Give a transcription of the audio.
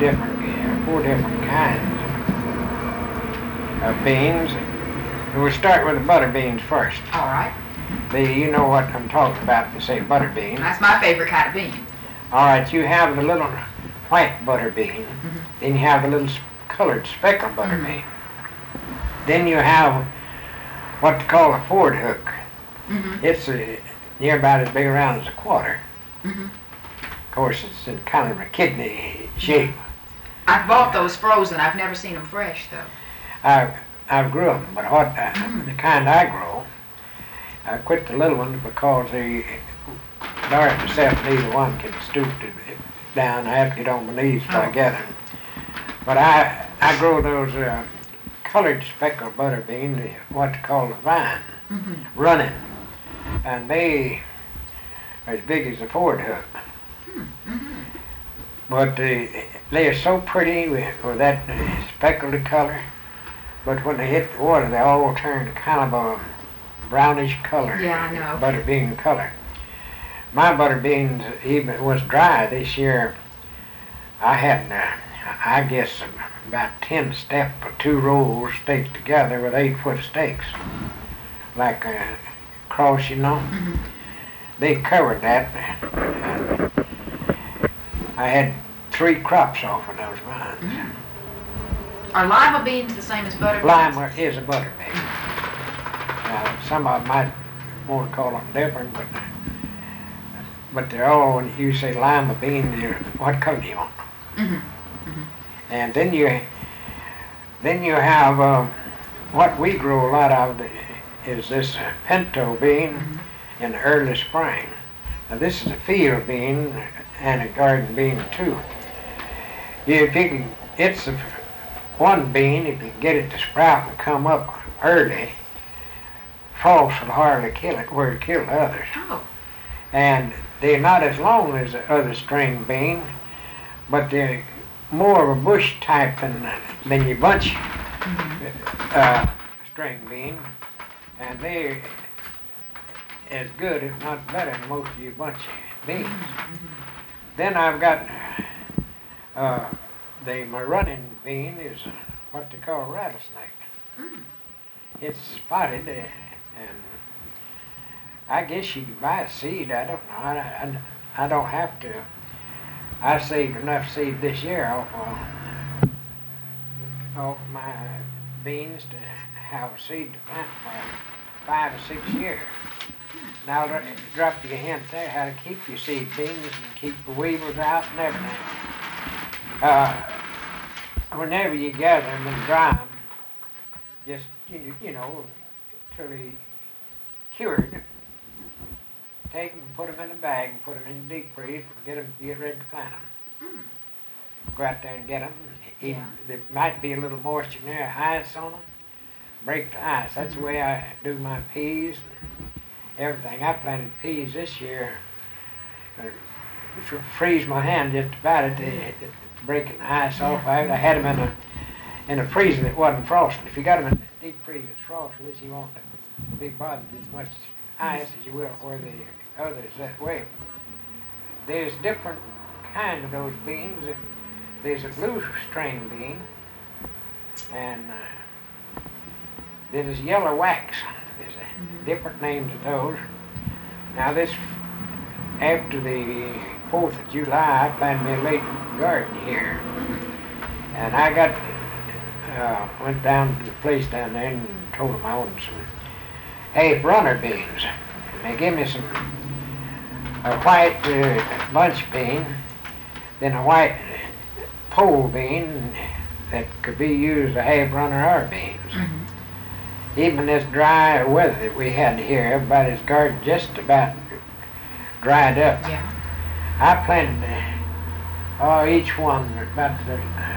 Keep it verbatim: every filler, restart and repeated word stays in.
different, four different kinds of beans. We'll start with the butter beans first. All right. The, you know what I'm talking about when you say butter bean. That's my favorite kind of bean. All right, you have the little white butter bean. Mm-hmm. Then you have the little colored speckled butter Mm-hmm. bean. Then you have what they call a Ford hook. Mm-hmm. It's a, near about as big around as a quarter. Mm-hmm. Of course, it's in kind of a kidney shape. I've bought those frozen. I've never seen them fresh, though. I I've grew them, but what uh, the kind I grow, I quit the little ones because the Dorothy herself, neither one can stoop to, down. I have to get on my knees till I get them. But I I grow those uh, colored speckled butter beans, what they call the vine, Mm-hmm. running, and they are as big as a Ford hook. Mm-hmm. But they, they are so pretty with, with that speckled color. But when they hit the water, they all turn kind of a brownish color. Yeah, I know. Butter bean color. My butter beans, even it was dry this year, I had, uh, I guess, about ten step or two rolls staked together with eight foot stakes, like a cross, you know. Mm-hmm. They covered that. And I had three crops off of those vines. Mm-hmm. Are lima beans the same as butter beans? Lima is a butter bean. Now, some of them might want to call them different, but but they're all, when you say lima bean, you're, what color do you want? Mm-hmm. Mm-hmm. And then you then you have um, what we grow a lot of is this uh, pinto bean Mm-hmm. in the early spring. Now this is a field bean and a garden bean too. If you can, it's a one bean, if you can get it to sprout and come up early, frost will hardly kill it where it killed the others. Oh. And they're not as long as the other string bean, but they're more of a bush type than, than your bunch Mm-hmm. uh, string bean. And they're as good, if not better, than most of your bunch beans. Mm-hmm. Then I've got uh, the my running bean is what they call rattlesnake. Mm. It's spotted, uh, and I guess you can buy a seed. I don't know. I, I, I don't have to. I saved enough seed this year off uh, off my beans to have a seed to plant for five or six years. Now I'll drop you a hint there how to keep your seed beans and keep the weevils out and everything. Uh, whenever you gather them and dry them, just, you, you know, till they cured, take them and put them in a bag and put them in the deep freeze and get them, get ready to plant them. Mm. Go out there and get them. Even, Yeah. There might be a little moisture in there, ice on them. Break the ice. That's Mm-hmm. the way I do my peas and everything. I planted peas this year, uh, which would freeze my hand just about it. It, it, breaking the ice off. I, I had them in a in a freezer that wasn't frosted. If you got them in a deep freeze that's frosted, you won't be bothered as much ice as you will where the others that way. There's different kind of those beans. There's a blue string bean, and uh, there's yellow wax. There's a Mm-hmm. different names of those. Now this, after the fourth of July, I planted me a late garden here. And I got, uh, went down to the place down there and told them I wanted some half runner beans. And they gave me some, a white uh, bunch bean, then a white pole bean that could be used a half runner or beans. Mm-hmm. Even this dry weather that we had here, everybody's garden just about dried up. Yeah. I planted uh, oh, each one about the